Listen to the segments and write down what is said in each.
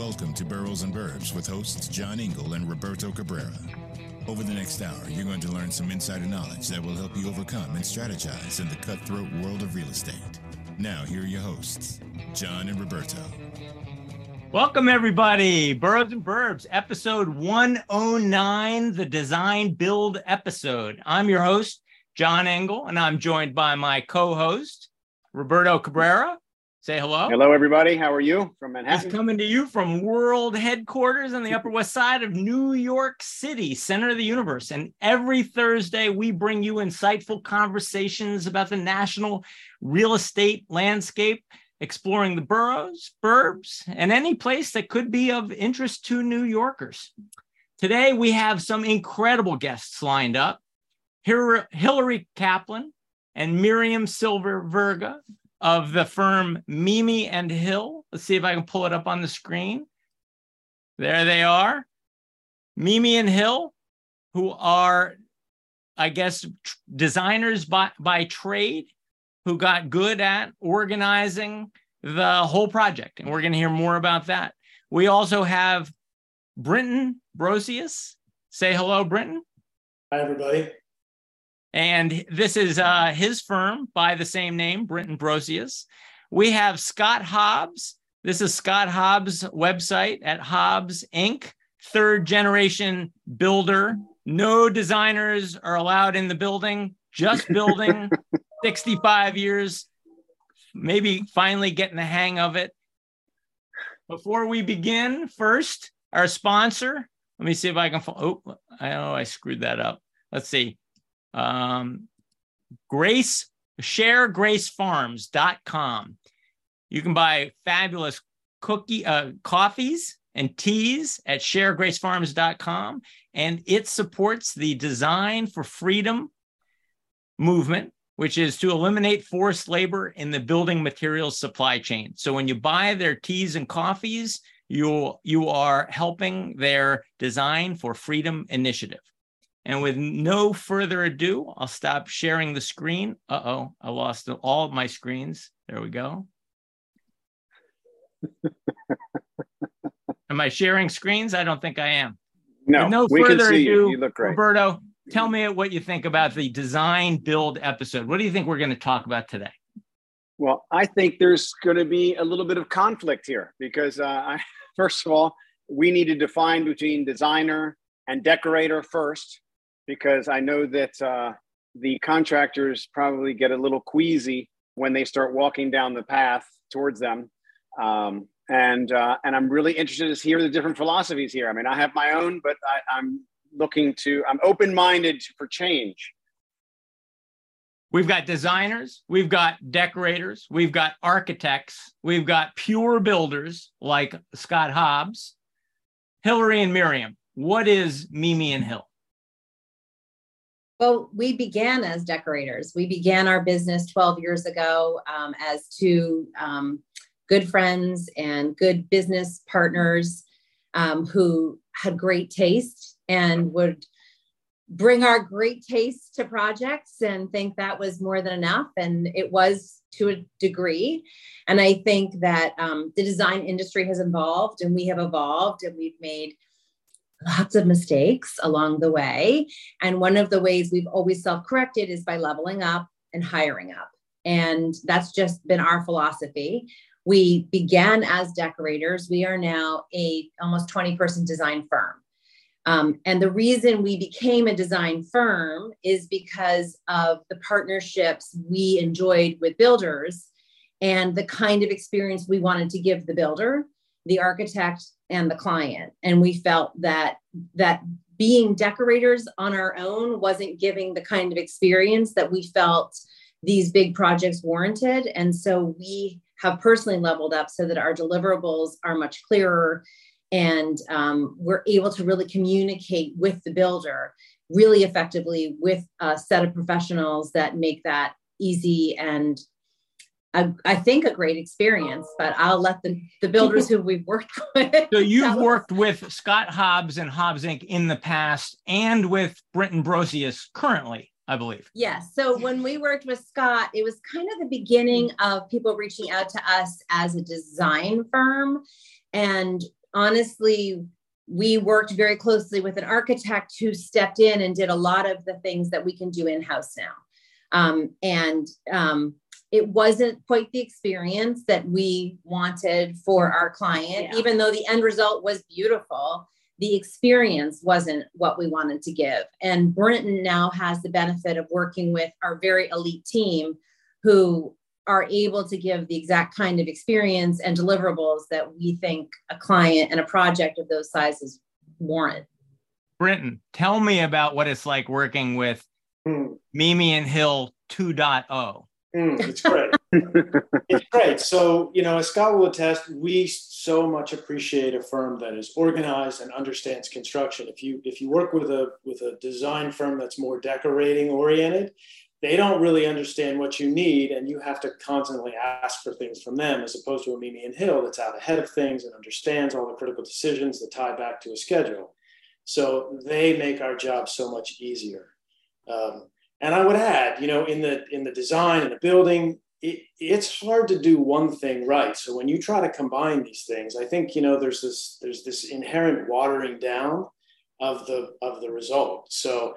Welcome to Burrows and Burbs with hosts John Engel and Roberto Cabrera. Over the next hour, you're going to learn some insider knowledge that will help you overcome and strategize in the cutthroat world of real estate. Now, here are your hosts, John and Roberto. Welcome, everybody. Burrows and Burbs, episode 109, the design build episode. I'm your host, John Engel, and I'm joined by my co-host, Roberto Cabrera. Say hello. Hello, everybody. How are you from Manhattan? He's coming to you from world headquarters on the Upper West Side of New York City, center of the universe. And every Thursday, we bring you insightful conversations about the national real estate landscape, exploring the boroughs, burbs, and any place that could be of interest to New Yorkers. Today, we have some incredible guests lined up. Hillary Kaplan and Miriam Silverberga of the firm Mimi and Hill. Let's see if I can pull it up on the screen. There they are. Mimi and Hill, who are, I guess, designers by trade, who got good at organizing the whole project. And we're going to hear more about that. We also have Brinton Brosius. Say hello, Brinton. Hi, everybody. And this is his firm by the same name, Brinton Brosius. We have Scott Hobbs. This is Scott Hobbs' website at Hobbs Inc., third generation builder. No designers are allowed in the building, just building, 65 years, maybe finally getting the hang of it. Before we begin, first, our sponsor. Let me see if I can, I screwed that up. Let's see. ShareGraceFarms.com. You can buy fabulous coffees and teas at ShareGraceFarms.com, and it supports the Design for Freedom movement, which is to eliminate forced labor in the building materials supply chain. So when you buy their teas and coffees, you are helping their Design for Freedom initiative. And with no further ado, I'll stop sharing the screen. I lost all of my screens. There we go. Am I sharing screens? I don't think I am. No, with no we further can see ado, you. You look great. Roberto, tell me what you think about the design build episode. What do you think we're going to talk about today? Well, I think there's going to be a little bit of conflict here because, first of all, we need to define between designer and decorator first, because I know that the contractors probably get a little queasy when they start walking down the path towards them. And I'm really interested to hear the different philosophies here. I mean, I have my own, but I'm open-minded for change. We've got designers, we've got decorators, we've got architects, we've got pure builders like Scott Hobbs. Hillary and Miriam, what is Mimi and Hill? Well, we began as decorators. We began our business 12 years ago as two good friends and good business partners who had great taste and would bring our great taste to projects and think that was more than enough. And it was to a degree. And I think that the design industry has evolved and we have evolved and we've made lots of mistakes along the way. And one of the ways we've always self-corrected is by leveling up and hiring up. And that's just been our philosophy. We began as decorators. We are now a almost 20-person design firm. And the reason we became a design firm is because of the partnerships we enjoyed with builders and the kind of experience we wanted to give the builder, the architect, and the client. And we felt that being decorators on our own wasn't giving the kind of experience that we felt these big projects warranted. And so we have personally leveled up so that our deliverables are much clearer and we're able to really communicate with the builder really effectively with a set of professionals that make that easy and I think a great experience, but I'll let the builders who we've worked with. So you've worked with Scott Hobbs and Hobbs Inc. in the past and with Brinton Brosius currently, I believe. Yes. So when we worked with Scott, it was kind of the beginning of people reaching out to us as a design firm. And honestly, we worked very closely with an architect who stepped in and did a lot of the things that we can do in-house now. It wasn't quite the experience that we wanted for our client, even though the end result was beautiful. The experience wasn't what we wanted to give. And Brinton now has the benefit of working with our very elite team who are able to give the exact kind of experience and deliverables that we think a client and a project of those sizes warrant. Brinton, tell me about what it's like working with Mimi and Hill 2.0. It's great. It's great. So, as Scott will attest, we so much appreciate a firm that is organized and understands construction. If you work with a design firm that's more decorating oriented, they don't really understand what you need, and you have to constantly ask for things from them, as opposed to a Mimi and Hill that's out ahead of things and understands all the critical decisions that tie back to a schedule. So they make our job so much easier. And I would add, in the design and the building, it's hard to do one thing right. So when you try to combine these things, I think there's this inherent watering down of the result. So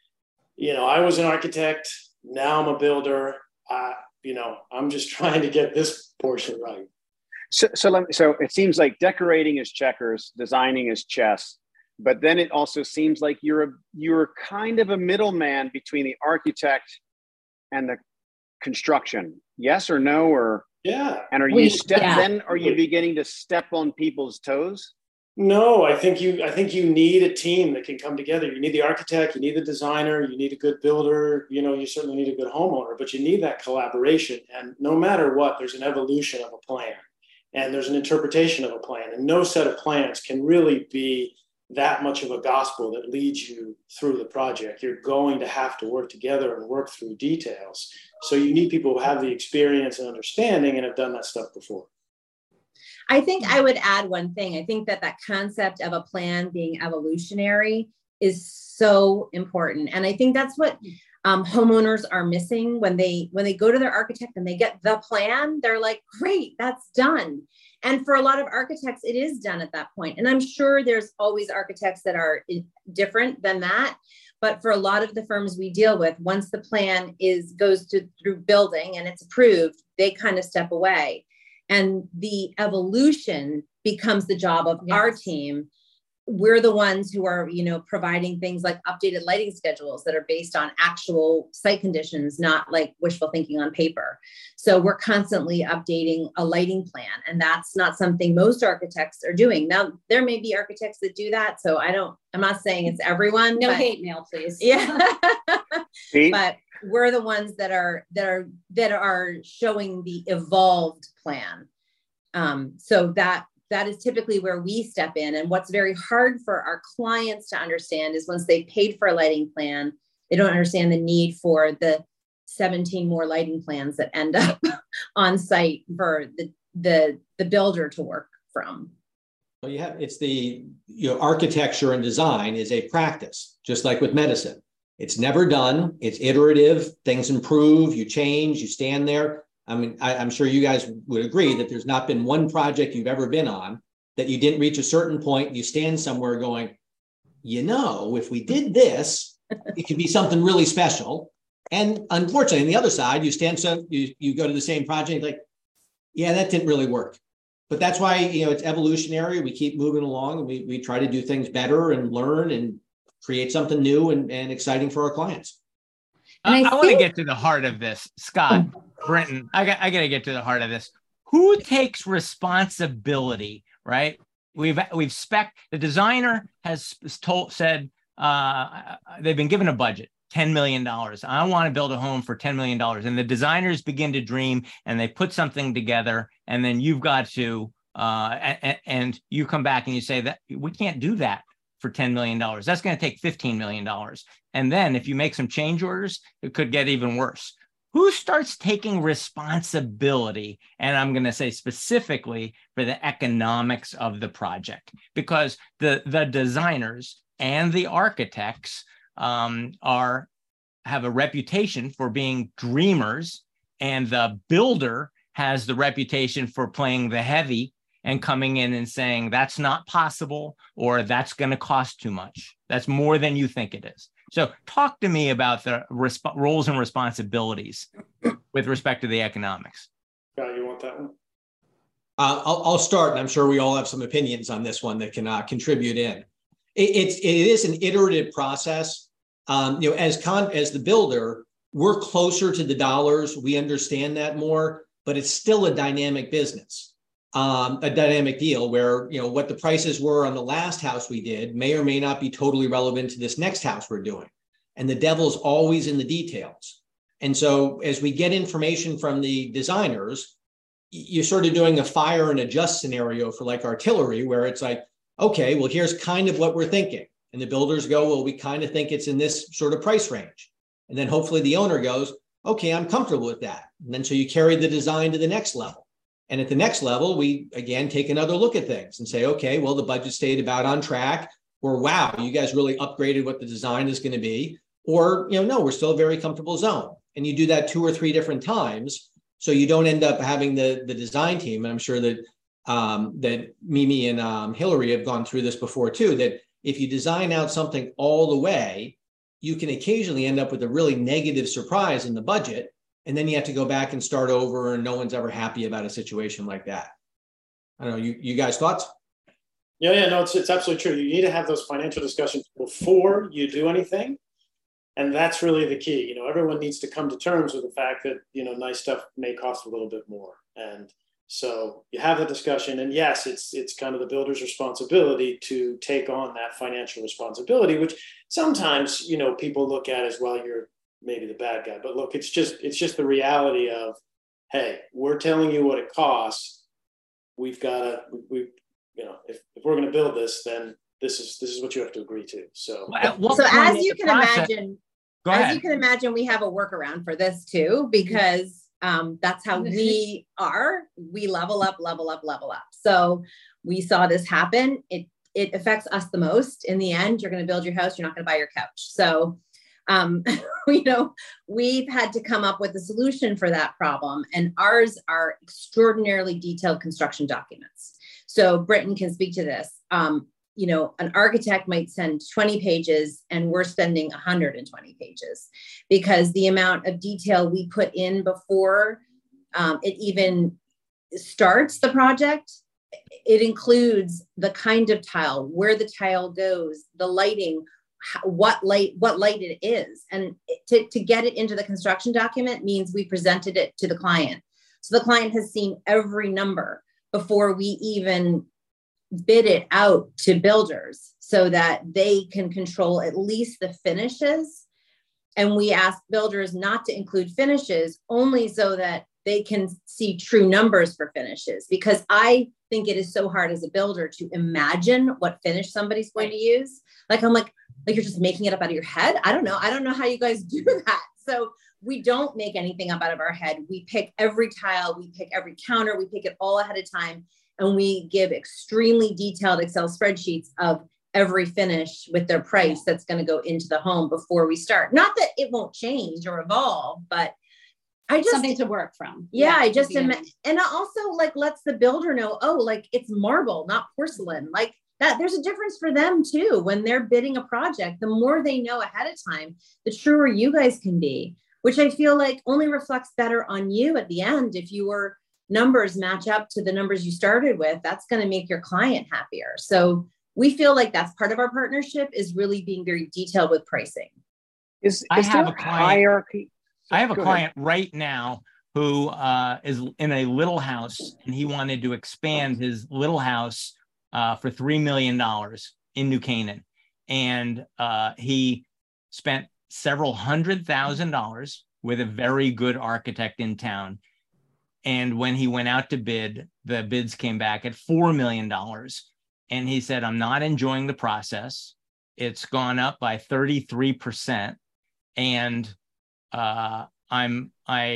I was an architect. Now I'm a builder. I'm just trying to get this portion right. So it seems like decorating is checkers, designing is chess. But then it also seems like you're kind of a middleman between the architect and the construction. Yes or no? Or yeah. And are you beginning to step on people's toes? No, I think you need a team that can come together. You need the architect, you need the designer, you need a good builder, you certainly need a good homeowner, but you need that collaboration. And no matter what, there's an evolution of a plan and there's an interpretation of a plan, and no set of plans can really be that much of a gospel that leads you through the project. You're going to have to work together and work through details. So you need people who have the experience and understanding and have done that stuff before. I think I would add one thing. I think that concept of a plan being evolutionary is so important. And I think that's what homeowners are missing when they go to their architect and they get the plan. They're like, great, that's done. And for a lot of architects, it is done at that point. And I'm sure there's always architects that are different than that. But for a lot of the firms we deal with, once the plan goes through building and it's approved, they kind of step away. And the evolution becomes the job of our team. We're the ones who are, providing things like updated lighting schedules that are based on actual site conditions, not like wishful thinking on paper. So we're constantly updating a lighting plan, and that's not something most architects are doing. Now, there may be architects that do that. So I'm not saying it's everyone. No hate mail, please. Yeah. But we're the ones that are showing the evolved plan. So that is typically where we step in. And what's very hard for our clients to understand is once they paid for a lighting plan, they don't understand the need for the 17 more lighting plans that end up on site for the builder to work from. Well, it's architecture and design is a practice, just like with medicine. It's never done. It's iterative. Things improve. You change. You stand there. I mean, I'm sure you guys would agree that there's not been one project you've ever been on that you didn't reach a certain point and you stand somewhere going, if we did this, it could be something really special. And unfortunately, on the other side, you go to the same project, like, yeah, that didn't really work. But that's why, it's evolutionary. We keep moving along and we try to do things better and learn and create something new and exciting for our clients. I want to get to the heart of this, Scott, Brinton. I got to get to the heart of this. Who takes responsibility, right? The designer has said they've been given a budget, $10 million. I want to build a home for $10 million. And the designers begin to dream and they put something together, and then you've got to, and you come back and you say that we can't do that for $10 million. That's going to take $15 million. And then if you make some change orders, it could get even worse. Who starts taking responsibility? And I'm going to say specifically for the economics of the project, because the designers and the architects have a reputation for being dreamers, and the builder has the reputation for playing the heavy and coming in and saying that's not possible, or that's going to cost too much. That's more than you think it is. So talk to me about the roles and responsibilities with respect to the economics. Yeah, you want that one? I'll start, and I'm sure we all have some opinions on this one that can contribute in. It is an iterative process. As the builder, we're closer to the dollars. We understand that more, but it's still a dynamic business, a dynamic deal where, what the prices were on the last house we did may or may not be totally relevant to this next house we're doing. And the devil's always in the details. And so as we get information from the designers, you're sort of doing a fire and adjust scenario for like artillery, where it's like, okay, well, here's kind of what we're thinking. And the builders go, well, we kind of think it's in this sort of price range. And then hopefully the owner goes, okay, I'm comfortable with that. And then so you carry the design to the next level. And at the next level, we again take another look at things and say, okay, well, the budget stayed about on track, or wow, you guys really upgraded what the design is going to be. Or, no, we're still a very comfortable zone. And you do that 2 or 3 different times. So you don't end up having the design team. And I'm sure that that Mimi and Hillary have gone through this before too, that if you design out something all the way, you can occasionally end up with a really negative surprise in the budget. And then you have to go back and start over, and no one's ever happy about a situation like that. I don't know, you guys' thoughts? Yeah, no, it's absolutely true. You need to have those financial discussions before you do anything. And that's really the key. Everyone needs to come to terms with the fact that, nice stuff may cost a little bit more. And so you have the discussion, and yes, it's kind of the builder's responsibility to take on that financial responsibility, which sometimes, people look at as, well, you're maybe the bad guy. But look, it's just the reality of, hey, we're telling you what it costs. We've got to, if we're going to build this, then this is what you have to agree to. So, as you can imagine, we have a workaround for this too, because that's how we are. We level up. So we saw this happen. It affects us the most. In the end, you're going to build your house. You're not going to buy your couch. So, we've had to come up with a solution for that problem. And ours are extraordinarily detailed construction documents. So Britton can speak to this. An architect might send 20 pages and we're spending 120 pages because the amount of detail we put in before it even starts the project, it includes the kind of tile, where the tile goes, the lighting, what light it is. And to get it into the construction document means we presented it to the client. So the client has seen every number before we even bid it out to builders so that they can control at least the finishes. And we ask builders not to include finishes only so that they can see true numbers for finishes, because I think it is so hard as a builder to imagine what finish somebody's going to use. I'm like you're just making it up out of your head. I don't know how you guys do that. So we don't make anything up out of our head. We pick every tile, we pick every counter, we pick it all ahead of time. And we give extremely detailed Excel spreadsheets of every finish with their price that's going to go into the home before we start. Not that it won't change or evolve, but I just something to work from. Yeah, I just and it also lets the builder know, it's marble, not porcelain. That there's a difference for them too. When they're bidding a project, the more they know ahead of time, the truer you guys can be, which I feel like only reflects better on you at the end. If your numbers match up to the numbers you started with, that's going to make your client happier. So we feel like that's part of our partnership, is really being very detailed with pricing. I have a client right now who is in a little house, and he wanted to expand his little house for $3 million in New Canaan. And he spent several $100,000 with a very good architect in town. And when he went out to bid, the bids came back at $4 million. And he said, I'm not enjoying the process. It's gone up by 33%. And I'm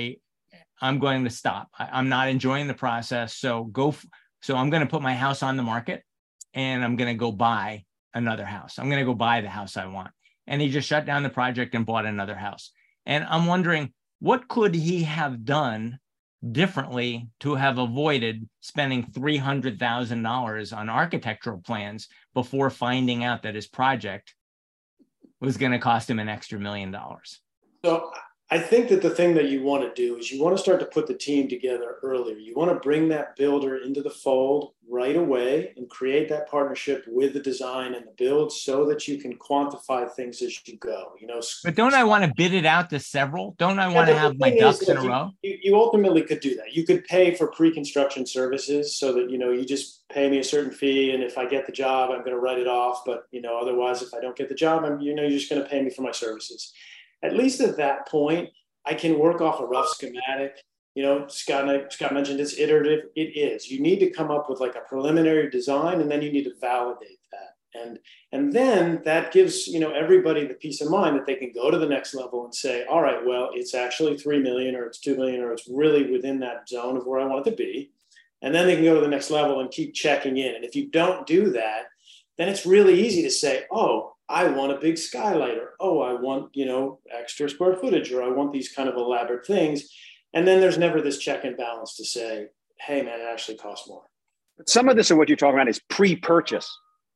going to stop. I'm not enjoying the process. So I'm going to put my house on the market, and I'm going to go buy another house. I'm going to go buy the house I want. And he just shut down the project and bought another house. And I'm wondering, what could he have done differently to have avoided spending $300,000 on architectural plans before finding out that his project was going to cost him an extra $1 million? So I think that the thing that you want to do is you want to start to put the team together earlier. You want to bring that builder into the fold right away and create that partnership with the design and the build so that you can quantify things as you go. But don't I want to bid it out to several? Don't I want to have my ducks in a row? You ultimately could do that. You could pay for pre-construction services so that, you just pay me a certain fee. And if I get the job, I'm going to write it off. But, otherwise, if I don't get the job, you're just going to pay me for my services. At least at that point, I can work off a rough schematic. Scott mentioned it's iterative. It is. You need to come up with like a preliminary design, and then you need to validate that. And then that gives, everybody the peace of mind that they can go to the next level and say, all right, well, it's actually 3 million or it's 2 million or it's really within that zone of where I want it to be. And then they can go to the next level and keep checking in. And if you don't do that, then it's really easy to say, oh, I want a big skylight, or, oh, I want, extra square footage, or I want these kind of elaborate things. And then there's never this check and balance to say, hey, man, it actually costs more. But some of this of what you're talking about is pre-purchase.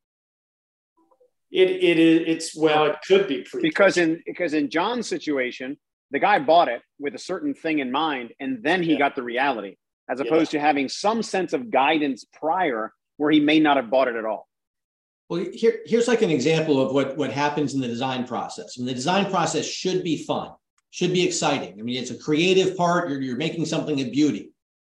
It could be pre-purchase. Because in John's situation, the guy bought it with a certain thing in mind, and then he got the reality, as opposed to having some sense of guidance prior where he may not have bought it at all. Well, here's like an example of what happens in the design process. And the design process should be fun, should be exciting. I mean, it's a creative part. You're making something of beauty.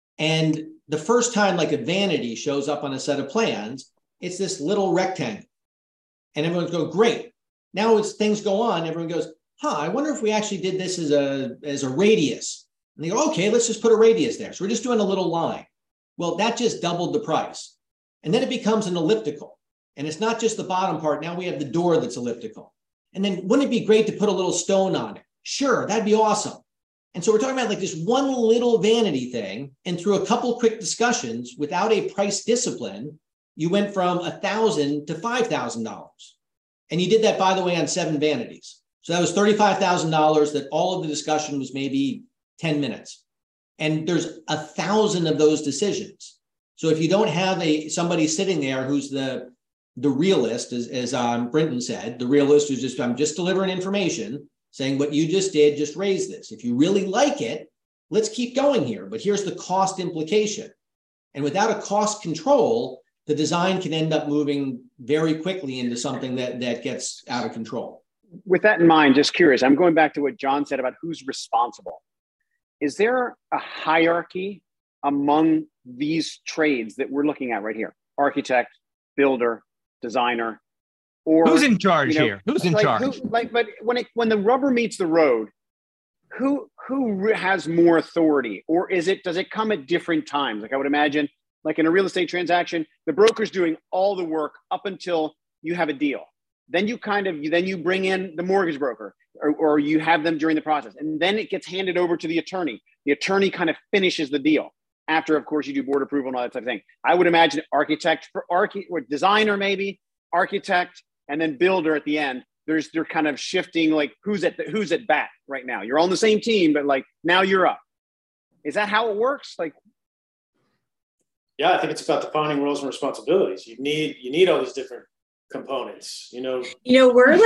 And the first time like a vanity shows up on a set of plans, it's this little rectangle. And everyone's going, great. Now as things go on, everyone goes, I wonder if we actually did this as a radius. And they go, okay, let's just put a radius there. So we're just doing a little line. Well, that just doubled the price. And then it becomes an elliptical. And it's not just the bottom part. Now we have the door that's elliptical. And then wouldn't it be great to put a little stone on it? Sure, that'd be awesome. And so we're talking about like this one little vanity thing. And through a couple quick discussions, without a price discipline, you went from $1,000 to $5,000. And you did that, by the way, on 7 vanities. So that was $35,000 that all of the discussion was maybe 10 minutes. And there's 1,000 of those decisions. So if you don't have somebody sitting there who's the realist, as Brinton said, the realist who's just, I'm just delivering information, saying what you just did, just raise this. If you really like it, let's keep going here. But here's the cost implication. And without a cost control, the design can end up moving very quickly into something that gets out of control. With that in mind, just curious, I'm going back to what John said about who's responsible. Is there a hierarchy among these trades that we're looking at right here? Architect, builder, designer, or who's in charge here? Who's in charge? But when the rubber meets the road, who has more authority, or does it come at different times? Like I would imagine, like in a real estate transaction, the broker's doing all the work up until you have a deal. Then you bring in the mortgage broker, or you have them during the process, and then it gets handed over to the attorney. The attorney kind of finishes the deal. After, of course, you do board approval and all that type of thing. I would imagine architect or designer, maybe architect, and then builder at the end. They're kind of shifting, like who's at bat right now. You're on the same team, but like now you're up. Is that how it works? Like, yeah, I think it's about defining roles and responsibilities. You need all these different components. We're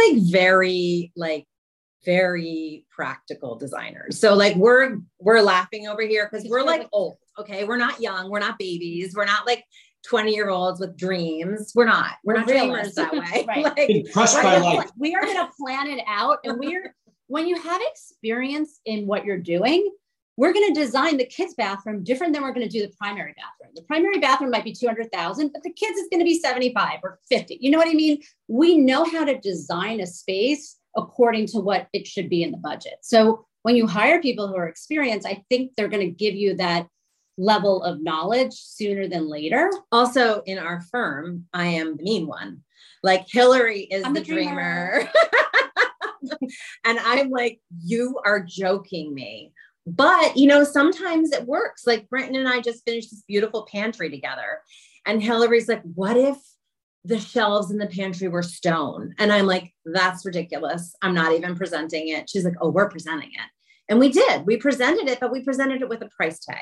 very practical designers. So like we're laughing over here because we're like old. Okay. We're not young. We're not babies. We're not like 20-year-olds with dreams. We're not dreamers that way. Right. Like, crushed by life. We are going to plan it out. And when you have experience in what you're doing, we're going to design the kids' bathroom different than we're going to do the primary bathroom. The primary bathroom might be $200,000, but the kids is going to be 75 or 50. You know what I mean? We know how to design a space according to what it should be in the budget. So when you hire people who are experienced, I think they're going to give you that level of knowledge sooner than later. Also in our firm, I am the mean one. Like Hillary is the dreamer. And I'm like, you are joking me. But, sometimes it works. Like Brenton and I just finished this beautiful pantry together. And Hillary's like, what if the shelves in the pantry were stone? And I'm like, that's ridiculous. I'm not even presenting it. She's like, oh, we're presenting it. And we did. We presented it, but we presented it with a price tag.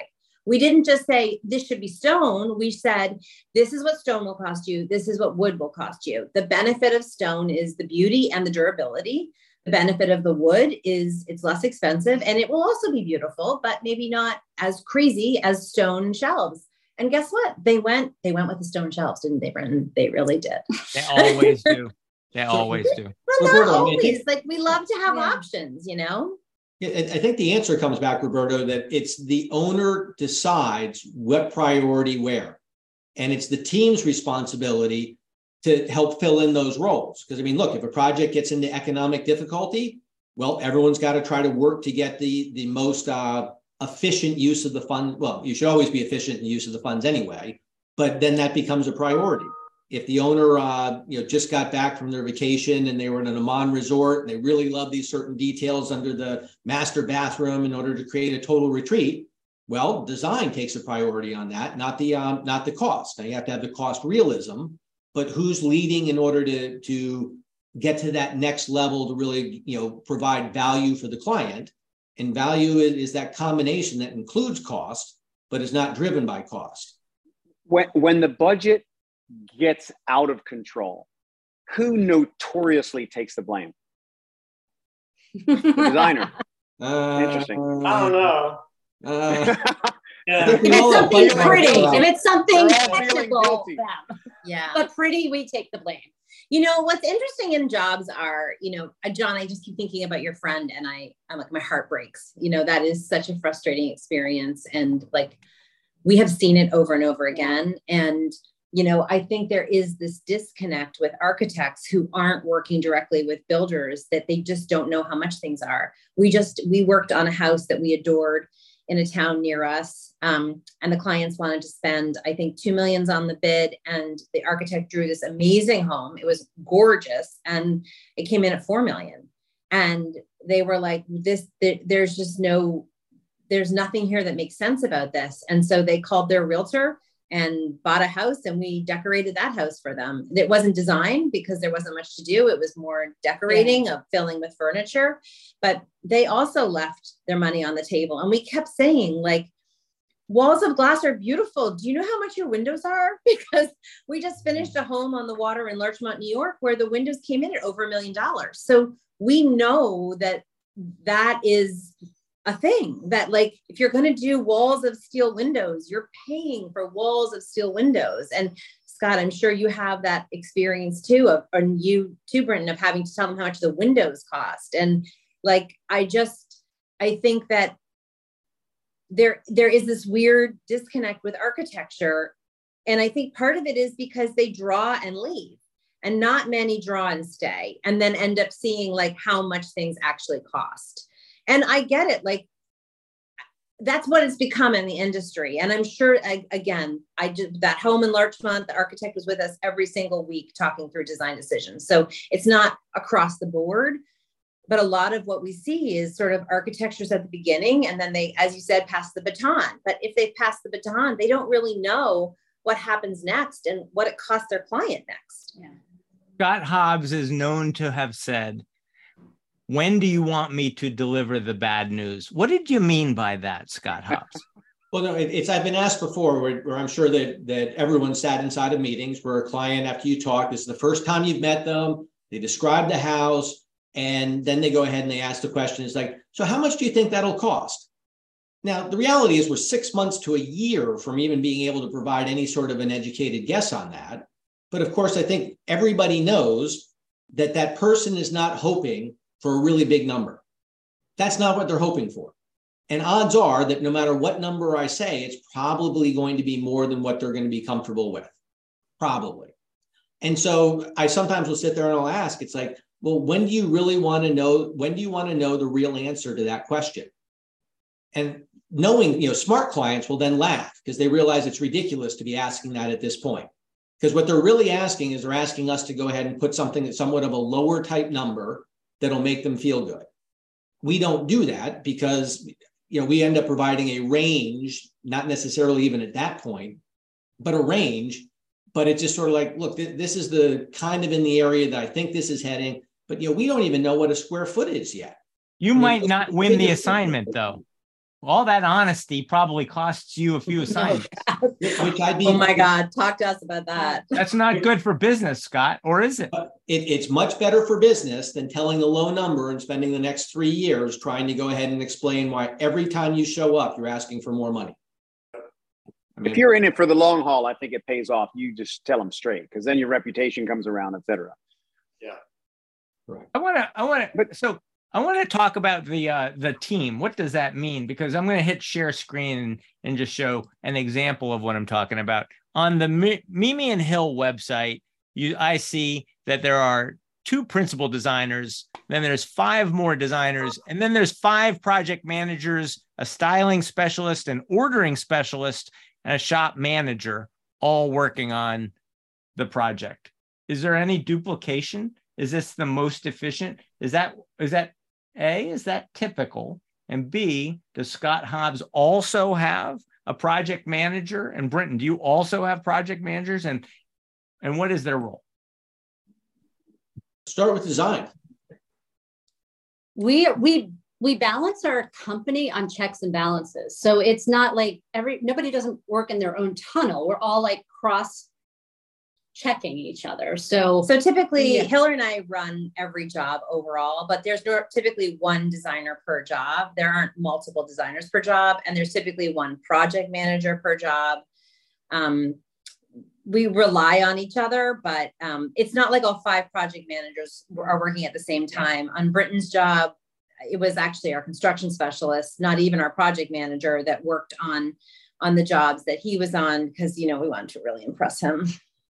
We didn't just say this should be stone. We said, this is what stone will cost you. This is what wood will cost you. The benefit of stone is the beauty and the durability. The benefit of the wood is it's less expensive and it will also be beautiful, but maybe not as crazy as stone shelves. And guess what? They went with the stone shelves, didn't they, Brenton? They really did. They always do. They always do. Well, not always. Like, we love to have options, you know? Yeah, I think the answer comes back, Roberto, that it's the owner decides what priority where. And it's the team's responsibility to help fill in those roles. Because, I mean, look, if a project gets into economic difficulty, well, everyone's got to try to work to get the most efficient use of the fund. Well, you should always be efficient in the use of the funds anyway, but then that becomes a priority. If the owner, just got back from their vacation and they were in an Amman resort and they really love these certain details under the master bathroom in order to create a total retreat, well, design takes a priority on that, not the cost. Now you have to have the cost realism, but who's leading in order to get to that next level to really, provide value for the client. And value is that combination that includes cost, but is not driven by cost. When the budget gets out of control, who notoriously takes the blame? The designer. Interesting. I don't know. If it's something pretty, if it's something technical, yeah. But pretty, we take the blame. What's interesting in jobs are, John, I just keep thinking about your friend and I'm like, my heart breaks. That is such a frustrating experience. And like, we have seen it over and over again. And, I think there is this disconnect with architects who aren't working directly with builders, that they just don't know how much things are. We worked on a house that we adored in a town near us. And the clients wanted to spend, I think, $2 million on the bid. And the architect drew this amazing home. It was gorgeous. And it came in at $4 million. And they were like, there's nothing here that makes sense about this. And so they called their realtor and bought a house, and we decorated that house for them. It wasn't designed because there wasn't much to do. It was more decorating, of filling with furniture, but they also left their money on the table. And we kept saying, like, walls of glass are beautiful. Do you know how much your windows are? Because we just finished a home on the water in Larchmont, New York, where the windows came in at over $1 million. So we know that is a thing, that like, if you're going to do walls of steel windows, you're paying for walls of steel windows. And Scott, I'm sure you have that experience too, and you too, Brenton, of having to tell them how much the windows cost. And like, I think that there is this weird disconnect with architecture. And I think part of it is because they draw and leave, and not many draw and stay, and then end up seeing like how much things actually cost. And I get it. Like, that's what it's become in the industry. And I'm sure, again, that home in Larchmont, the architect was with us every single week talking through design decisions. So it's not across the board, but a lot of what we see is sort of architectures at the beginning. And then they, as you said, pass the baton. But if they pass the baton, they don't really know what happens next and what it costs their client next. Yeah. Scott Hobbs is known to have said, "When do you want me to deliver the bad news?" What did you mean by that, Scott Hobbs? Well, no, I've been asked before where I'm sure that everyone sat inside of meetings where a client, after you talk, this is the first time you've met them, they describe the house, and then they go ahead and they ask the question, it's like, so how much do you think that'll cost? Now, the reality is we're 6 months to a year from even being able to provide any sort of an educated guess on that. But of course, I think everybody knows that person is not hoping for a really big number. That's not what they're hoping for. And odds are that no matter what number I say, it's probably going to be more than what they're going to be comfortable with. Probably. And so I sometimes will sit there and I'll ask, it's like, well, when do you really want to know? When do you want to know the real answer to that question? And knowing, smart clients will then laugh because they realize it's ridiculous to be asking that at this point. Because what they're really asking is they're asking us to go ahead and put something that's somewhat of a lower type number that'll make them feel good. We don't do that because, we end up providing a range, not necessarily even at that point, but a range. But it's just sort of like, look, this is the kind of in the area that I think this is heading. But, we don't even know what a square foot is yet. You might not win the assignment, though. all that honesty probably costs you a few assignments. Which I'd be, Oh my God, talk to us about that. That's not good for business, Scott, or is it? It's much better for business than telling a low number and spending the next 3 years trying to go ahead and explain why every time you show up, you're asking for more money. I mean, if you're in it for the long haul, I think it pays off. You just tell them straight, because then your reputation comes around, et cetera. Yeah. Right. I want to talk about the team. What does that mean? Because I'm going to hit share screen and just show an example of what I'm talking about. On the Mimi and Hill website, I see that there are 2 principal designers, then there's 5 more designers, and then there's 5 project managers, a styling specialist, an ordering specialist, and a shop manager, all working on the project. Is there any duplication? Is this the most efficient? Is that A, is that typical? And B, does Scott Hobbs also have a project manager? And Britton, do you also have project managers? And what is their role? Start with design. We balance our company on checks and balances. So it's not like nobody doesn't work in their own tunnel. We're all like cross checking each other. So typically Hiller and I run every job overall, but there's typically 1 designer per job. There aren't multiple designers per job, and there's typically 1 project manager per job. We rely on each other, but it's not like all 5 project managers are working at the same time. On Britton's job, it was actually our construction specialist, not even our project manager, that worked on the jobs that he was on, because, we wanted to really impress him.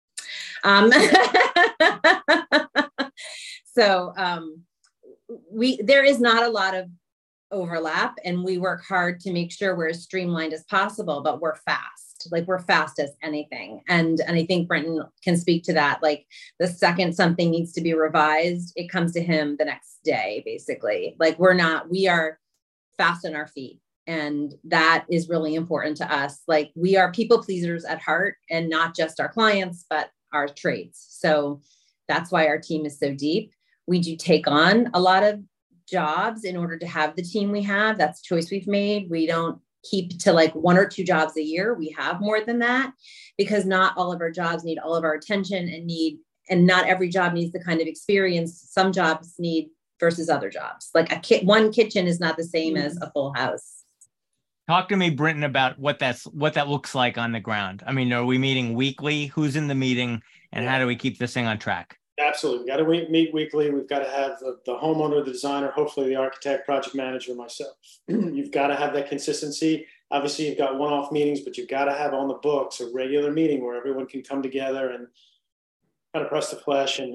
There is not a lot of overlap, and we work hard to make sure we're as streamlined as possible, but we're fast. Like, we're fast as anything. And I think Britton can speak to that. Like, the second something needs to be revised, it comes to him the next day, basically. Like, we are fast on our feet. And that is really important to us. Like, we are people pleasers at heart, and not just our clients, but our trades. So that's why our team is so deep. We do take on a lot of jobs in order to have the team we have. That's a choice we've made. We don't keep to like 1 or 2 jobs a year. We have more than that, because not all of our jobs need all of our attention and not every job needs the kind of experience some jobs need versus other jobs. Like one kitchen is not the same as a full house. Talk to me, Britton, about what that looks like on the ground. I mean, are we meeting weekly? Who's in the meeting, and how do we keep this thing on track? Absolutely. We've got to meet weekly. We've got to have the homeowner, the designer, hopefully the architect, project manager, myself. You've got to have that consistency. Obviously, you've got one-off meetings, but you've got to have on the books a regular meeting where everyone can come together and kind of press the flesh and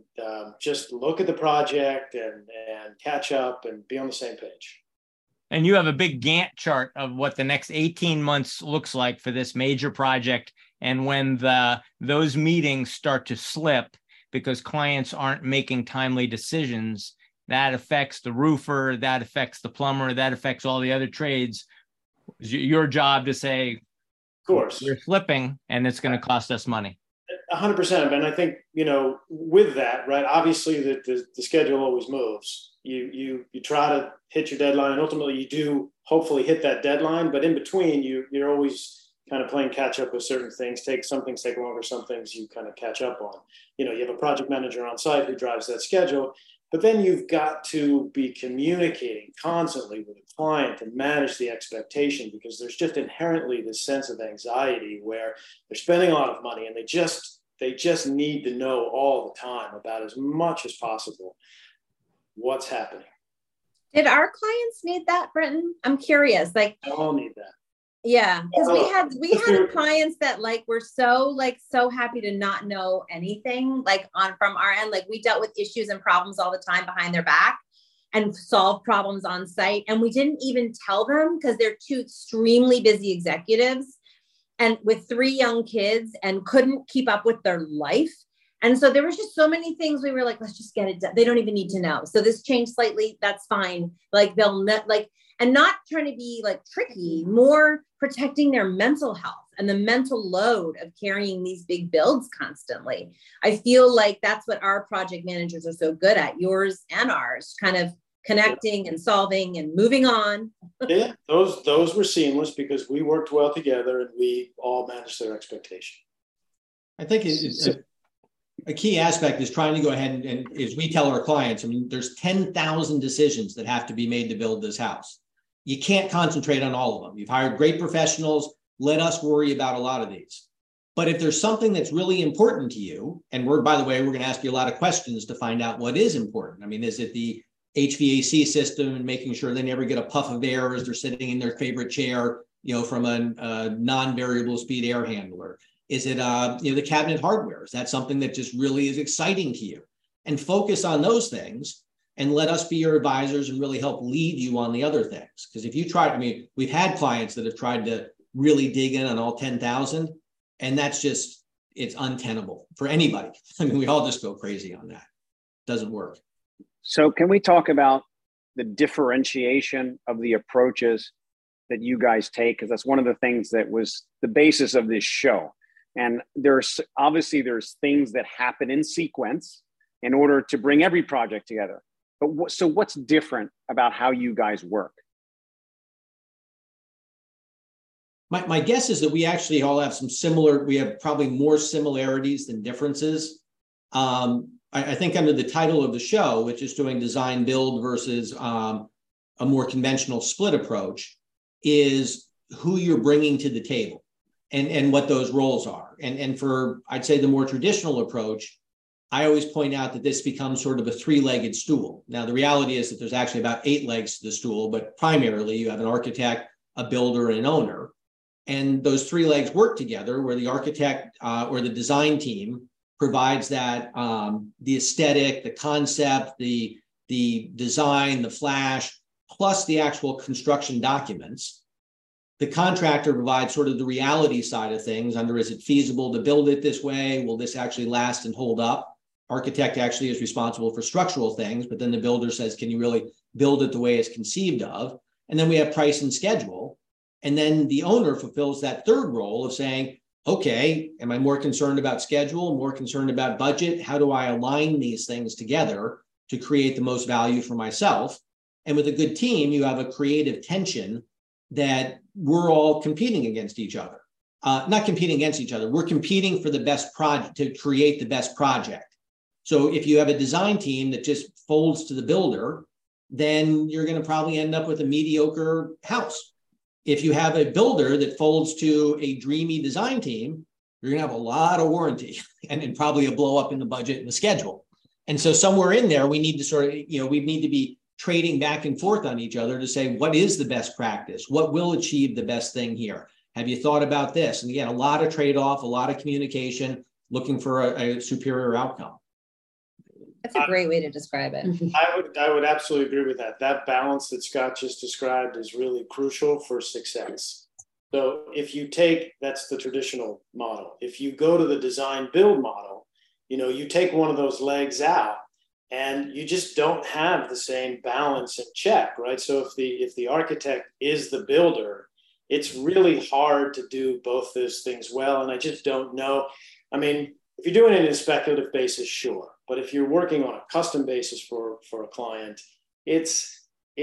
just look at the project and catch up and be on the same page. And you have a big Gantt chart of what the next 18 months looks like for this major project. And when those meetings start to slip because clients aren't making timely decisions, that affects the roofer, that affects the plumber, that affects all the other trades. It's your job to say, of course, we're slipping and it's going to cost us money. 100%. And I think, with that, right, obviously the schedule always moves. You try to hit your deadline, and ultimately you do hopefully hit that deadline. But in between, you're always kind of playing catch up with certain things. Some things take longer, some things you kind of catch up on. You have a project manager on site who drives that schedule, but then you've got to be communicating constantly with the client to manage the expectation, because there's just inherently this sense of anxiety where they're spending a lot of money and they just need to know all the time about as much as possible what's happening. Did our clients need that, Britton? I'm curious. Like, they all need that. Yeah, because we had clients that were so happy to not know anything from our end. Like, we dealt with issues and problems all the time behind their back and solved problems on site, and we didn't even tell them because they're 2 extremely busy executives and with 3 young kids and couldn't keep up with their life. And so there was just so many things we were like, let's just get it done. They don't even need to know. So this changed slightly. That's fine. And not trying to be tricky, more protecting their mental health and the mental load of carrying these big builds constantly. I feel like that's what our project managers are so good at, yours and ours, kind of connecting and solving and moving on. Yeah, those were seamless because we worked well together and we all managed their expectation. I think a key aspect is trying to go ahead and as we tell our clients, I mean, there's 10,000 decisions that have to be made to build this house. You can't concentrate on all of them. You've hired great professionals. Let us worry about a lot of these. But if there's something that's really important to you, and by the way, we're going to ask you a lot of questions to find out what is important. I mean, is it the HVAC system and making sure they never get a puff of air as they're sitting in their favorite chair, from a non-variable speed air handler? Is it, the cabinet hardware? Is that something that just really is exciting to you? And focus on those things and let us be your advisors and really help lead you on the other things. Because if you try, we've had clients that have tried to really dig in on all 10,000, and it's untenable for anybody. I mean, we all just go crazy on that. Doesn't work. So can we talk about the differentiation of the approaches that you guys take? Because that's one of the things that was the basis of this show. And there's things that happen in sequence in order to bring every project together. But so what's different about how you guys work? My guess is that we actually all have we have probably more similarities than differences. I think under the title of the show, which is doing design build versus a more conventional split approach, is who you're bringing to the table and what those roles are. And for, I'd say, the more traditional approach, I always point out that this becomes sort of a three-legged stool. Now, the reality is that there's actually about 8 legs to the stool, but primarily you have an architect, a builder, and an owner. And those 3 legs work together where the architect or the design team provides that the aesthetic, the concept, the design, the flash, plus the actual construction documents. The contractor provides sort of the reality side of things under, is it feasible to build it this way? Will this actually last and hold up? Architect actually is responsible for structural things, but then the builder says, can you really build it the way it's conceived of? And then we have price and schedule. And then the owner fulfills that third role of saying, okay, am I more concerned about schedule, more concerned about budget? How do I align these things together to create the most value for myself? And with a good team, you have a creative tension that we're all competing against each other. Not competing against each other. We're competing for the best project to create the best project. So if you have a design team that just folds to the builder, then you're going to probably end up with a mediocre house. If you have a builder that folds to a dreamy design team, you're going to have a lot of warranty and probably a blow up in the budget and the schedule. And so somewhere in there, we need to sort of, we need to be trading back and forth on each other to say, what is the best practice? What will achieve the best thing here? Have you thought about this? And again, a lot of trade-off, a lot of communication, looking for a superior outcome. That's a great way to describe it. I would absolutely agree with that. That balance that Scott just described is really crucial for success. So if you that's the traditional model. If you go to the design build model, you take one of those legs out and you just don't have the same balance and check, right? So if the architect is the builder, it's really hard to do both those things well. And I just don't know. I mean, if you're doing it in a speculative basis, sure. But if you're working on a custom basis for a client, it's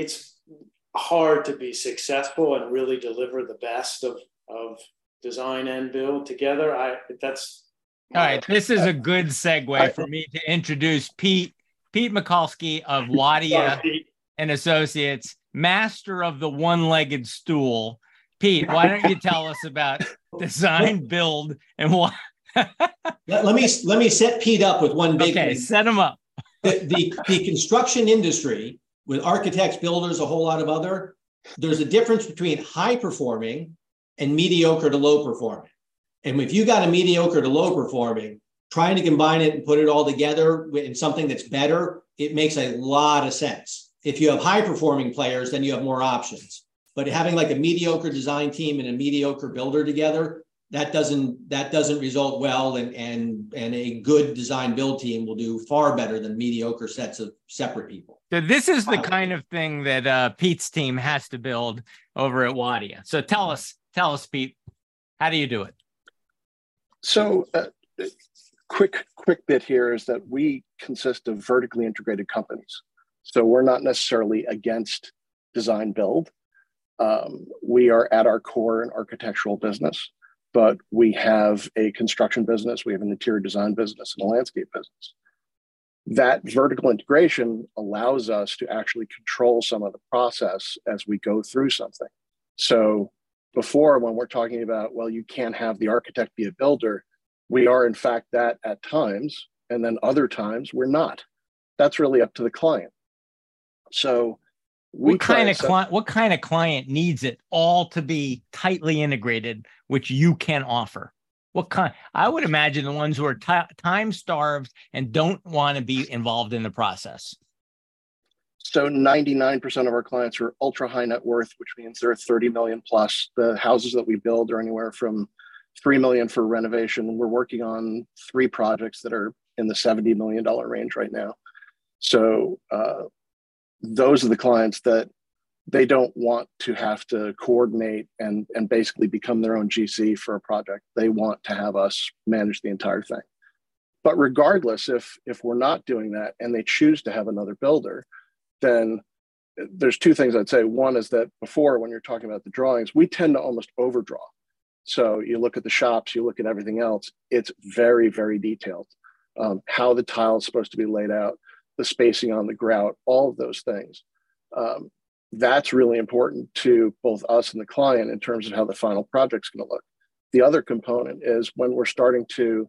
hard to be successful and really deliver the best of design and build together. All right. This is a good segue for me to introduce Pete Mikulski of Wadia and Associates, master of the one-legged stool. Pete, why don't you tell us about design, build, and what? Let me set Pete up with one big thing. Set him up. The construction industry with architects, builders, a whole lot of other, there's a difference between high performing and mediocre to low performing. And if you got a mediocre to low performing, trying to combine it and put it all together in something that's better, it makes a lot of sense. If you have high performing players, then you have more options. But having like a mediocre design team and a mediocre builder together, that doesn't result well, and a good design build team will do far better than mediocre sets of separate people. So this is the kind of thing that Pete's team has to build over at Wadia. So tell us, Pete, how do you do it? So quick bit here is that we consist of vertically integrated companies. So we're not necessarily against design build. We are at our core an architectural business, but we have a construction business, we have an interior design business, and a landscape business. That vertical integration allows us to actually control some of the process as we go through something. So before, when we're talking about, well, you can't have the architect be a builder, we are in fact that at times, and then other times we're not. That's really up to the client. So what kind of client needs it all to be tightly integrated, which you can offer? What kind? I would imagine the ones who are time starved and don't want to be involved in the process. So 99% of our clients are ultra high net worth, which means they're 30 million plus. The houses that we build are anywhere from 3 million for renovation. We're working on 3 projects that are in the $70 million range right now. So those are the clients that they don't want to have to coordinate and basically become their own GC for a project. They want to have us manage the entire thing. But regardless, if we're not doing that and they choose to have another builder, then there's 2 things I'd say. One is that before, when you're talking about the drawings, we tend to almost overdraw. So you look at the shops, you look at everything else, it's very, very detailed. How the tile is supposed to be laid out, the spacing on the grout, all of those things. That's really important to both us and the client in terms of how the final project's going to look. The other component is when we're starting to,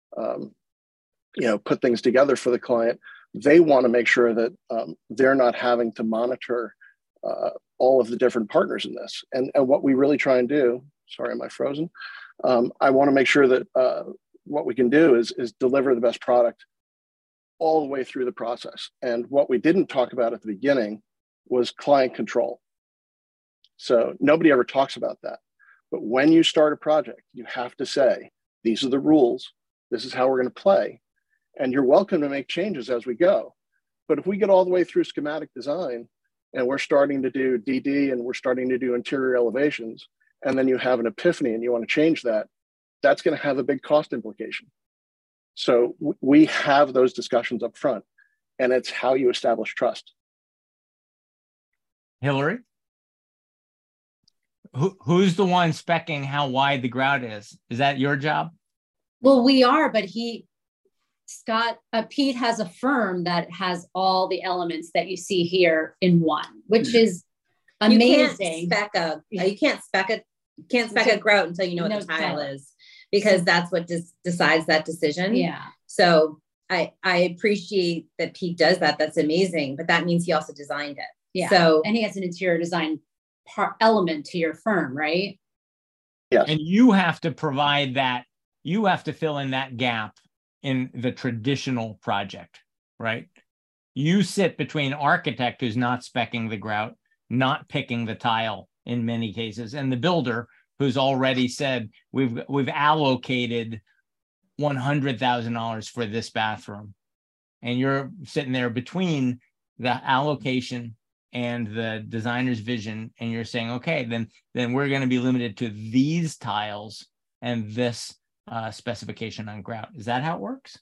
put things together for the client, they want to make sure that they're not having to monitor all of the different partners in this. And what we really try and do, sorry, am I frozen? I want to make sure that what we can do is deliver the best product all the way through the process. And what we didn't talk about at the beginning was client control. So nobody ever talks about that. But when you start a project, you have to say, these are the rules, this is how we're going to play, and you're welcome to make changes as we go. But if we get all the way through schematic design and we're starting to do DD and we're starting to do interior elevations, and then you have an epiphany and you want to change that, that's going to have a big cost implication. So we have those discussions up front, and it's how you establish trust. Hillary? Who's the one speccing how wide the grout is? Is that your job? Well, we are, but Pete has a firm that has all the elements that you see here in one, which is amazing. You can't spec a grout until you know what the tile is, because that's what decides that decision. Yeah. So I appreciate that Pete does that. That's amazing. But that means he also designed it. Yeah. So, and he has an interior design element to your firm, right? Yes. And you have to provide that. You have to fill in that gap in the traditional project, right? You sit between architect who's not speccing the grout, not picking the tile in many cases, and the builder who's already said, we've allocated $100,000 for this bathroom. And you're sitting there between the allocation and the designer's vision, and you're saying, okay, then we're going to be limited to these tiles and this specification on grout. Is that how it works?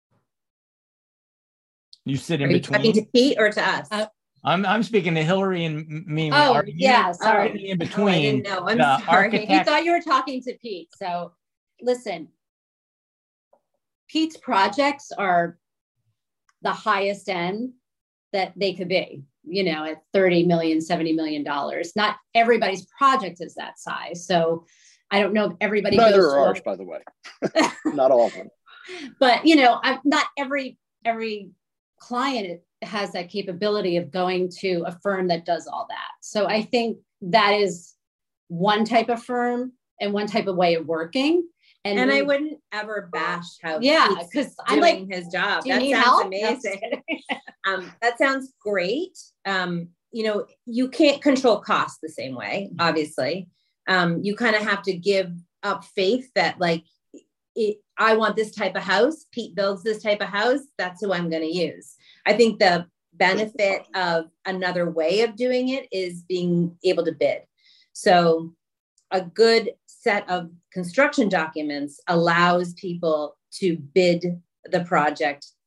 You sit in between. Are you talking to Pete or to us? I'm speaking to Hillary and me. Oh, yeah, sorry. In between. I didn't know. I'm sorry. Architect. He thought you were talking to Pete. So listen, Pete's projects are the highest end that they could be, at $30 million, $70 million. Not everybody's project is that size. So I don't know if everybody Neither goes are ours, by the way. Not all of them. But, not every client has that capability of going to a firm that does all that. So I think that is one type of firm and one type of way of working. And I wouldn't ever bash how because I'm doing his job. Do you that need sounds help? amazing. That sounds great. You can't control costs the same way, obviously. You kind of have to give up faith that I want this type of house. Pete builds this type of house. That's who I'm going to use. I think the benefit of another way of doing it is being able to bid. So a good set of construction documents allows people to bid the project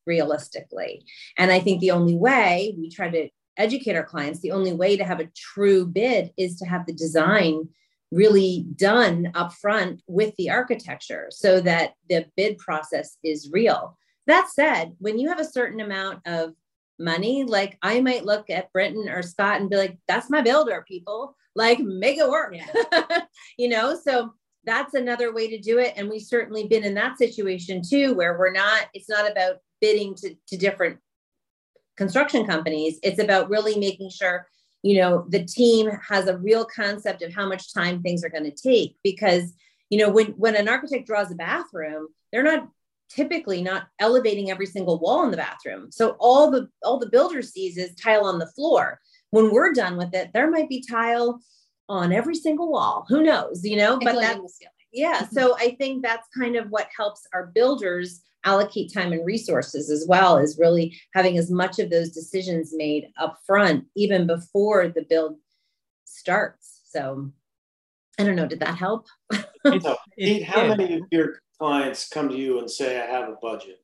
realistically. And I think the only way we try to educate our clients, the only way to have a true bid is to have the design really done upfront with the architecture so that the bid process is real. That said, when you have a certain amount of money, like I might look at Brenton or Scott and be like, that's my builder, people, like make it work. Yeah. So that's another way to do it. And we've certainly been in that situation too, where it's not about bidding to different construction companies. It's about really making sure, the team has a real concept of how much time things are going to take. Because, when an architect draws a bathroom, they're not typically not elevating every single wall in the bathroom. So all the builder sees is tile on the floor. When we're done with it, there might be tile on every single wall. Who knows, but that's, yeah. So I think that's kind of what helps our builders allocate time and resources as well, is really having as much of those decisions made up front, even before the build starts. So I don't know, did that help? Pete, how many of your clients come to you and say, I have a budget?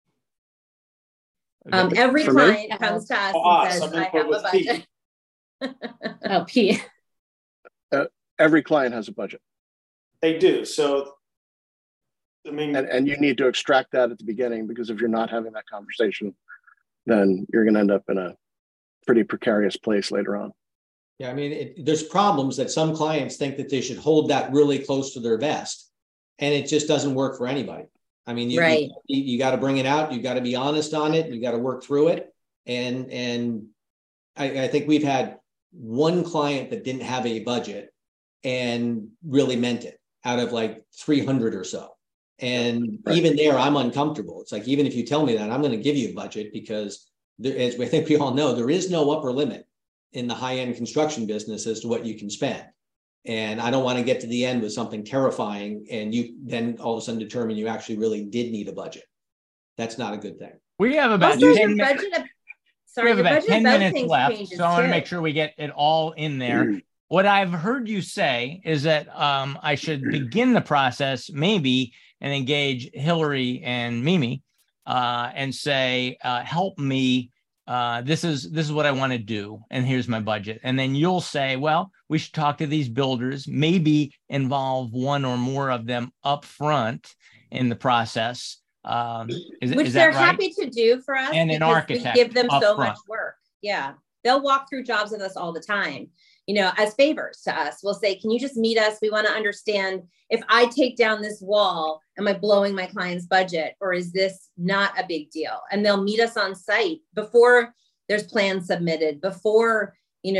Every client comes to us and says, I have a budget. Oh, Pete. Every client has a budget. They do. So, I mean, and you need to extract that at the beginning, because if you're not having that conversation, then you're going to end up in a pretty precarious place later on. Yeah, I mean, there's problems that some clients think that they should hold that really close to their vest, and it just doesn't work for anybody. I mean, you got to bring it out. You got to be honest on it. You got to work through it. And I think we've had one client that didn't have a budget and really meant it out of like 300 or so. And even there, I'm uncomfortable. It's like, even if you tell me that, I'm going to give you a budget, because as I think we all know, there is no upper limit in the high-end construction business as to what you can spend. And I don't want to get to the end with something terrifying and you then all of a sudden determine you actually really did need a budget. That's not a good thing. We have about also, 10 minutes. We have about 10 minutes left, so I want to make sure we get it all in there. What I've heard you say is that I should begin the process maybe and engage Hillary and Mimi and say, help me. This is what I want to do, and here's my budget. And then you'll say, well, we should talk to these builders, maybe involve one or more of them up front in the process. Which they're happy to do for us, and an architect, we give them so much work. Yeah, they'll walk through jobs with us all the time, as favors to us. We'll say, can you just meet us? We want to understand, if I take down this wall, am I blowing my client's budget, or is this not a big deal? And they'll meet us on site before there's plans submitted, before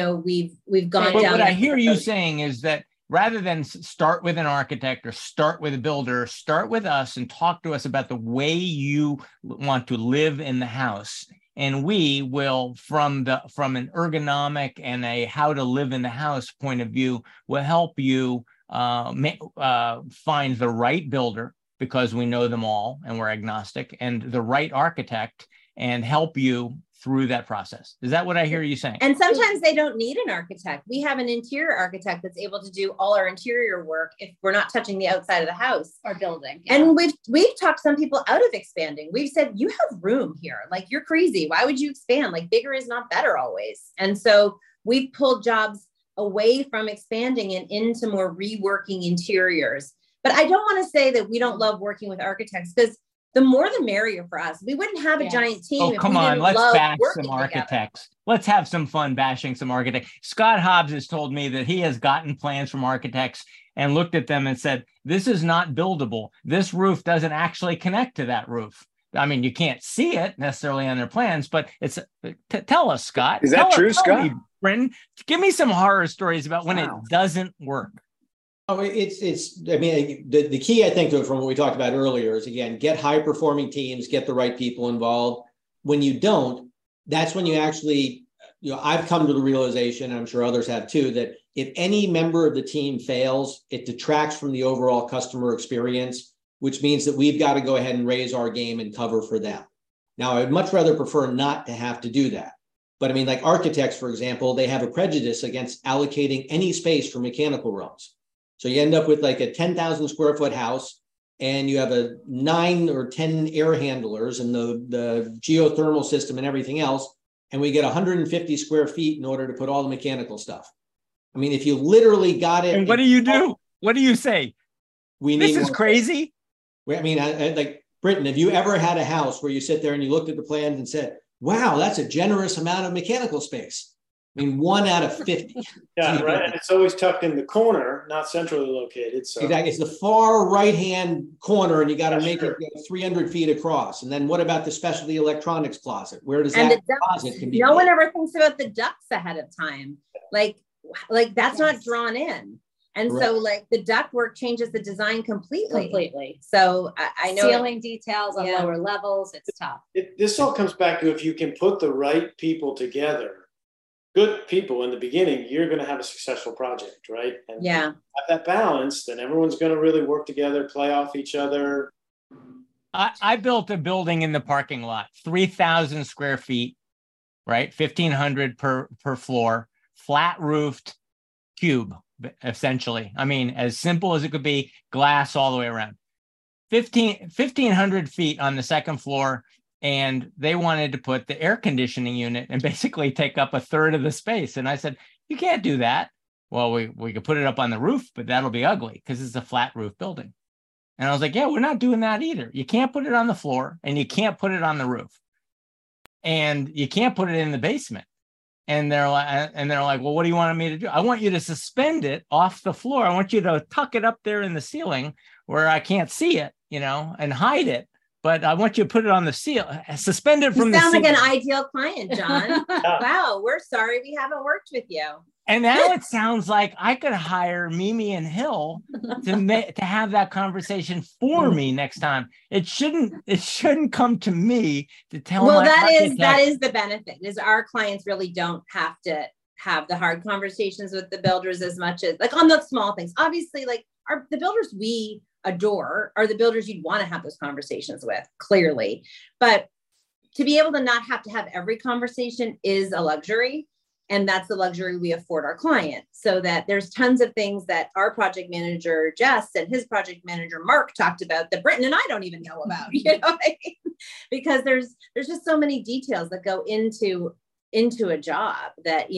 we've gone down. What I hear you saying is that rather than start with an architect or start with a builder, start with us and talk to us about the way you want to live in the house. And we will, from an ergonomic and a how to live in the house point of view, will help you find the right builder, because we know them all and we're agnostic, and the right architect, and help you through that process. Is that what I hear you saying? And sometimes they don't need an architect. We have an interior architect that's able to do all our interior work if we're not touching the outside of the house or building. Yeah. And we've talked some people out of expanding. We've said, you have room here. Like, you're crazy. Why would you expand? Like, bigger is not better always. And so we've pulled jobs away from expanding and into more reworking interiors. But I don't want to say that we don't love working with architects, because the more the merrier for us. We wouldn't have a giant team. Oh, come on. Let's bash some architects. Together. Let's have some fun bashing some architects. Scott Hobbs has told me that he has gotten plans from architects and looked at them and said, this is not buildable. This roof doesn't actually connect to that roof. I mean, you can't see it necessarily on their plans, but it's tell us, Scott. Is that true, Scott? Brenton, give me some horror stories about when it doesn't work. Oh, I mean, the key, I think, from what we talked about earlier is, again, get high performing teams, get the right people involved. When you don't, that's when you actually, I've come to the realization, and I'm sure others have too, that if any member of the team fails, it detracts from the overall customer experience, which means that we've got to go ahead and raise our game and cover for them. Now, I would much rather prefer not to have to do that. But I mean, like architects, for example, they have a prejudice against allocating any space for mechanical rooms. So you end up with like a 10,000 square foot house. and you have a 9 or 10 air handlers and the geothermal system and everything else, and we get 150 square feet in order to put all the mechanical stuff. I mean, if you literally got it. And what do you do? What do you say? This is crazy. I mean, like, Britton, have you ever had a house where you sit there and you looked at the plans and said, wow, that's a generous amount of mechanical space? I mean, 1 out of 50. Yeah, right. And it's always tucked in the corner, not centrally located. So exactly. It's the far right-hand corner, and you got to make it 300 feet across. And then what about the specialty electronics closet? Where does that closet can be? No one ever thinks about the ducts ahead of time. Like that's not drawn in. And so like the duct work changes the design completely. So I know ceiling details on lower levels, it's tough. This all comes back to if you can put the right people together, good people in the beginning, you're going to have a successful project, right? And have that balance, then everyone's going to really work together, play off each other. I built a building in the parking lot, 3,000 square feet, right? 1,500 per floor, flat roofed cube, essentially. I mean, as simple as it could be, glass all the way around. 1,500 feet on the second floor. And they wanted to put the air conditioning unit and basically take up a third of the space. And I said, you can't do that. Well, we could put it up on the roof, but that'll be ugly because it's a flat roof building. And I was like, yeah, we're not doing that either. You can't put it on the floor and you can't put it on the roof. And you can't put it in the basement. And they're like, well, what do you want me to do? I want you to suspend it off the floor. I want you to tuck it up there in the ceiling where I can't see it, and hide it. But I want you to put it on the ceiling, suspend it from the ceiling. You sound like an ideal client, John. Wow, we're sorry we haven't worked with you. And now it sounds like I could hire Mimi and Hill to have that conversation for me next time. It shouldn't come to me to tell. Well, that is the benefit, is our clients really don't have to have the hard conversations with the builders as much as like on the small things. Obviously, like the builders we adore are the builders you'd want to have those conversations with, clearly. But to be able to not have to have every conversation is a luxury. And that's the luxury we afford our client, so that there's tons of things that our project manager, Jess, and his project manager, Mark, talked about that Britton and I don't even know about, because there's just so many details that go into a job that,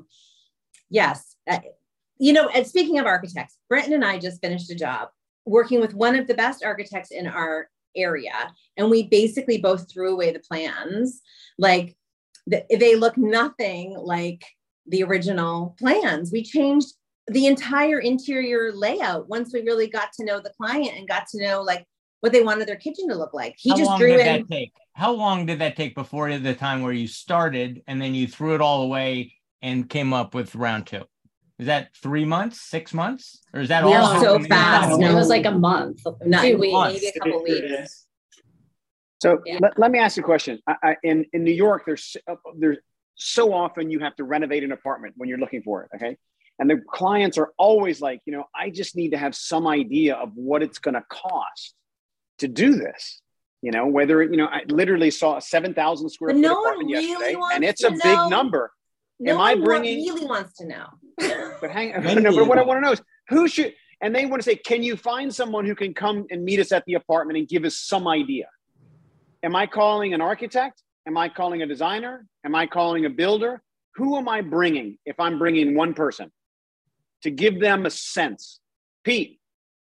yes. And speaking of architects, Britton and I just finished a job working with one of the best architects in our area. And we basically both threw away the plans. Like, they look nothing like the original plans. We changed the entire interior layout once we really got to know the client and got to know like what they wanted their kitchen to look like. How long did that take before the time where you started and then you threw it all away and came up with round 2? Is that 3 months, 6 months, or is that all so fast? It was like a month, 2 weeks, maybe a couple weeks. So let me ask you a question. In New York, there's so often you have to renovate an apartment when you're looking for it, okay? And the clients are always like, I just need to have some idea of what it's going to cost to do this. Whether, I literally saw a 7,000 square foot apartment yesterday, and it's a big number. No one really wants to know. But but what I want to know is who should, and they want to say, can you find someone who can come and meet us at the apartment and give us some idea? Am I calling an architect? Am I calling a designer? Am I calling a builder? Who am I bringing if I'm bringing one person to give them a sense? Pete.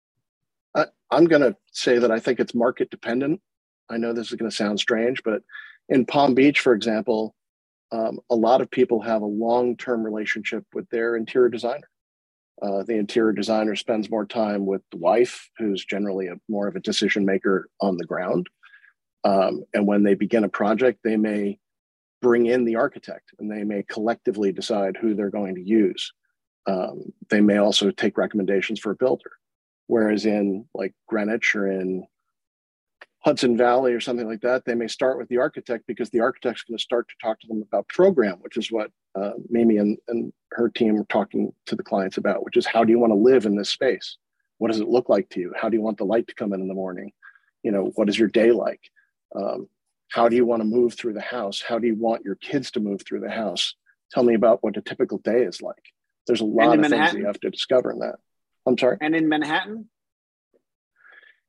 I'm going to say that I think it's market dependent. I know this is going to sound strange, but in Palm Beach, for example, a lot of people have a long-term relationship with their interior designer. The interior designer spends more time with the wife, who's generally more of a decision maker on the ground. And when they begin a project, they may bring in the architect and they may collectively decide who they're going to use. They may also take recommendations for a builder. Whereas in like Greenwich or in Hudson Valley or something like that, they may start with the architect because the architect's going to start to talk to them about program, which is what Mimi and her team are talking to the clients about, which is how do you want to live in this space? What does it look like to you? How do you want the light to come in the morning? What is your day like? How do you want to move through the house? How do you want your kids to move through the house? Tell me about what a typical day is like. There's a lot of things that you have to discover in that. I'm sorry? And in Manhattan?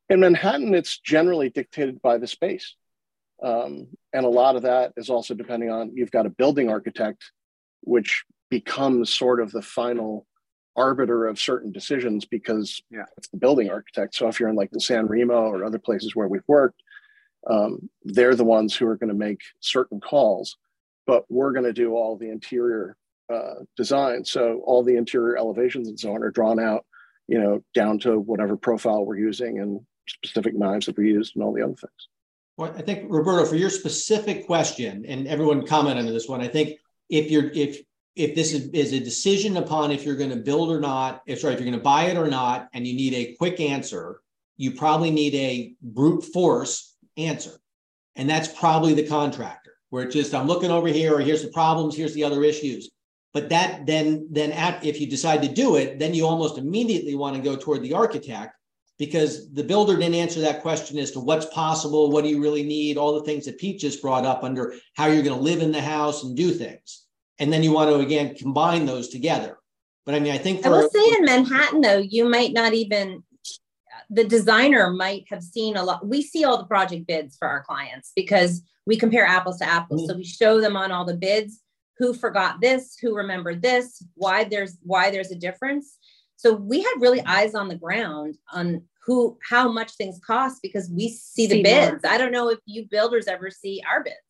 In Manhattan, it's generally dictated by the space. And a lot of that is also depending on, you've got a building architect, which becomes sort of the final arbiter of certain decisions because it's the building architect. So if you're in like the San Remo or other places where we've worked, they're the ones who are going to make certain calls, but we're going to do all the interior design. So all the interior elevations and so on are drawn out, down to whatever profile we're using and specific knives that we used and all the other things. Well, I think, Roberto, for your specific question, and everyone comment on this one, I think if this is a decision upon if you're going to build or not, if you're going to buy it or not, and you need a quick answer, you probably need a brute force answer. And that's probably the contractor, where it's just, I'm looking over here, or here's the problems, here's the other issues. But that if you decide to do it, then you almost immediately want to go toward the architect, because the builder didn't answer that question as to what's possible, what do you really need, all the things that Pete just brought up under how you're going to live in the house and do things. And then you want to, again, combine those together. But I mean, I think I will say in Manhattan, though, you might not even, the designer might have seen a lot. We see all the project bids for our clients because we compare apples to apples. So we show them on all the bids, who forgot this, who remembered this, why there's a difference. So we have really eyes on the ground on how much things cost, because we see the bids. More. I don't know if you builders ever see our bids.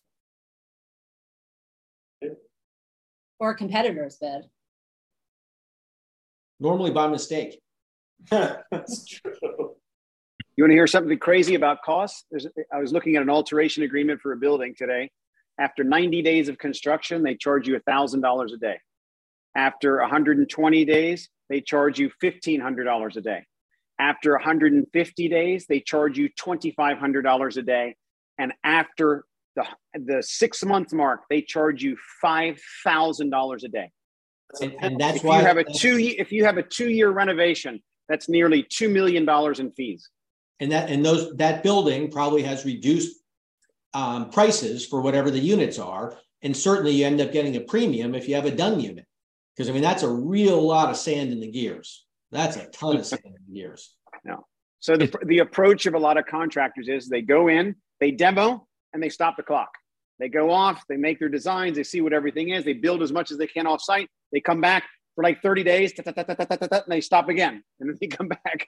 Or a competitor's bid. Normally by mistake. That's true. You want to hear something crazy about costs? I was looking at an alteration agreement for a building today. After 90 days of construction, they charge you $1,000 a day. After 120 days, they charge you $1,500 a day. After 150 days, they charge you $2,500 a day. And after the 6-month mark, they charge you $5,000 a day. And that's why if you have a 2-year renovation, that's nearly $2 million in fees. And that building probably has reduced prices for whatever the units are. And certainly you end up getting a premium if you have a done unit. Because I mean, that's a real lot of sand in the gears. That's a ton of sand in the gears. No. So the approach of a lot of contractors is they go in, they demo, and they stop the clock. They go off, they make their designs, they see what everything is, they build as much as they can off site, they come back for like 30 days, and they stop again, and then they come back.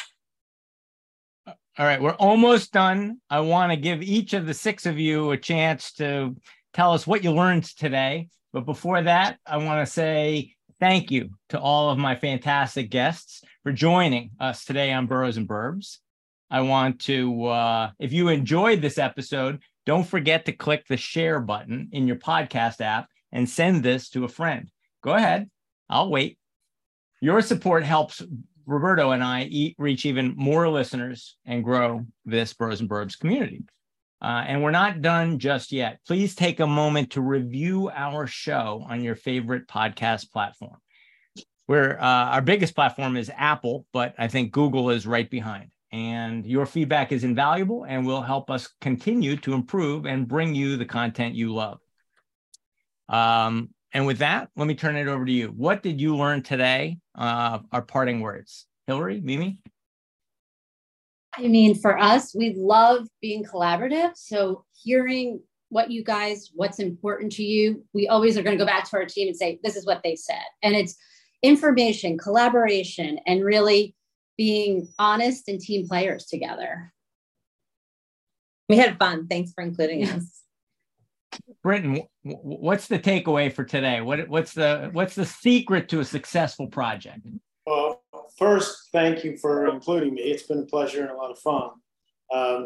All right, we're almost done. I want to give each of the 6 of you a chance to tell us what you learned today. But before that, I want to say thank you to all of my fantastic guests for joining us today on Burros and Burbs. I want to, if you enjoyed this episode, don't forget to click the share button in your podcast app and send this to a friend. Go ahead. I'll wait. Your support helps Roberto and I reach even more listeners and grow this Burros and Burbs community. And we're not done just yet. Please take a moment to review our show on your favorite podcast platform. Our biggest platform is Apple, but I think Google is right behind. And your feedback is invaluable and will help us continue to improve and bring you the content you love. And with that, let me turn it over to you. What did you learn today? Our parting words. Hillary, Mimi? I mean, for us, we love being collaborative. So hearing what's important to you, we always are going to go back to our team and say, this is what they said. And it's information, collaboration, and really being honest and team players together. We had fun. Thanks for including us. Britton, what's the takeaway for today? What's the secret to a successful project? Well, first, thank you for including me. It's been a pleasure and a lot of fun.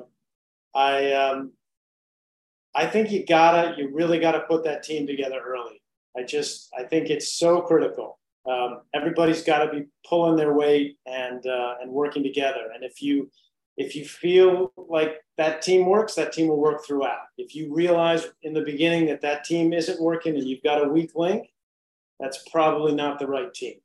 I think you really gotta put that team together early. I think it's so critical. Everybody's got to be pulling their weight and working together. And if you feel like that team works, that team will work throughout. If you realize in the beginning that team isn't working and you've got a weak link, that's probably not the right team.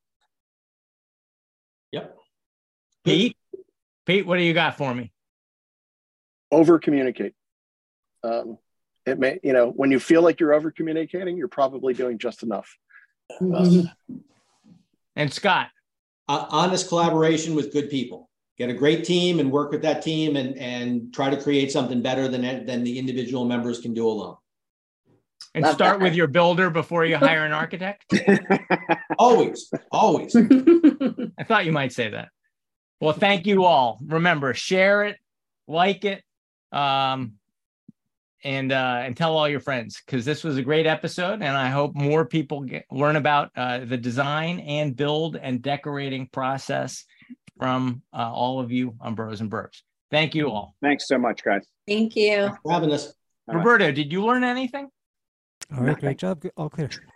Yep. Pete, what do you got for me? Over communicate. It may, when you feel like you're over communicating, you're probably doing just enough. And Scott? Honest collaboration with good people. get a great team and work with that team and try to create something better than the individual members can do alone. And start with your builder before you hire an architect? Always. I thought you might say that. Well, thank you all. Remember, share it, like it, and tell all your friends, because this was a great episode, and I hope more people learn about the design and build and decorating process from all of you on Bros and Burbs. Thank you all. Thanks so much, guys. Thank you. Thanks for having us. Roberto, did you learn anything? All right, great job. All clear.